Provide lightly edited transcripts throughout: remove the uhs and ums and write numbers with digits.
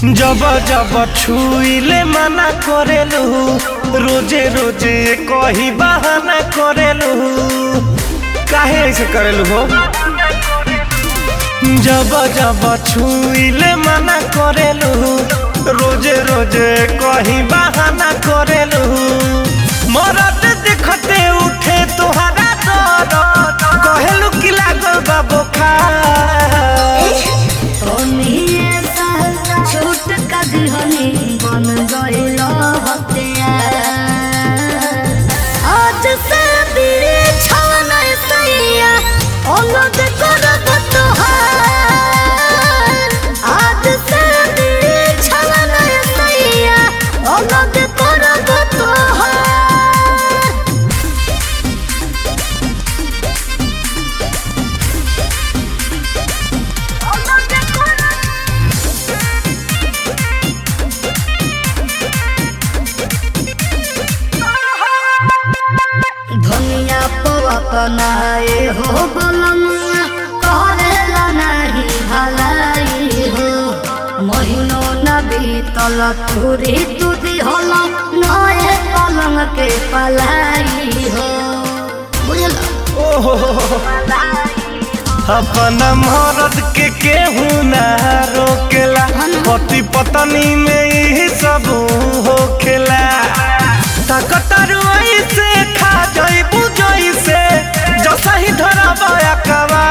जब जब छुईले मना करेलू रोजे रोजे कही बहाना करेलू काहे ऐसे करेलू हो। जब जब छुईले मना करेलू रोजे रोजे कही बहाना करेलू मरद देखते उठे तोहरा दर्द कहेलू कि लागल बा बुखार। छोट कदहनी बन गइल आज से बिछौन सैया अलग करब तोहार। आज से बिछौन सैया अलग करब तोहार। धनिया पवनाए हो बलमुआ करेला नहीं भलाई हो। महीनो न बीतल तुरी तुदी हल नए पलंग के पलाई हो। बुझल अपना मरद के केहू ना रोकेला पति पत्नी में यही सब होखेला। ताकतारू ऐसे खा जाइबू जैसे जैसा ही धरबा कवा।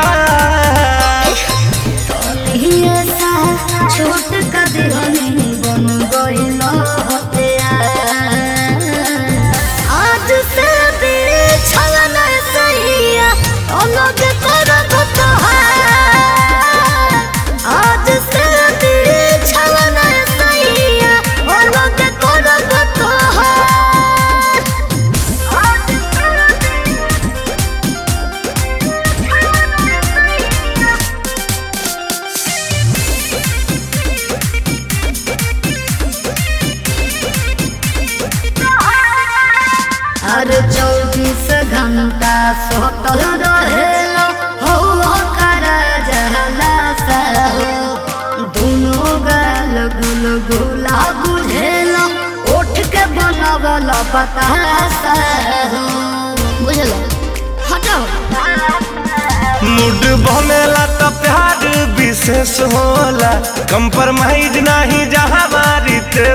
छोट कदहनी बन गइल आज से बिछौन सैया अलग करब तोहार। आज से बिछौन सैया अलग करब तोहार। हर 24 घंटा सोतल रहेला हो कर जहला हो। दोनों गाल गुल गुला बुझेला उठ के बनवल बतासा हो। बुझल हटाओ मूड बनेला तो प्यार विशेष होला कंप्रोमाइज नहीं जहाँ बारित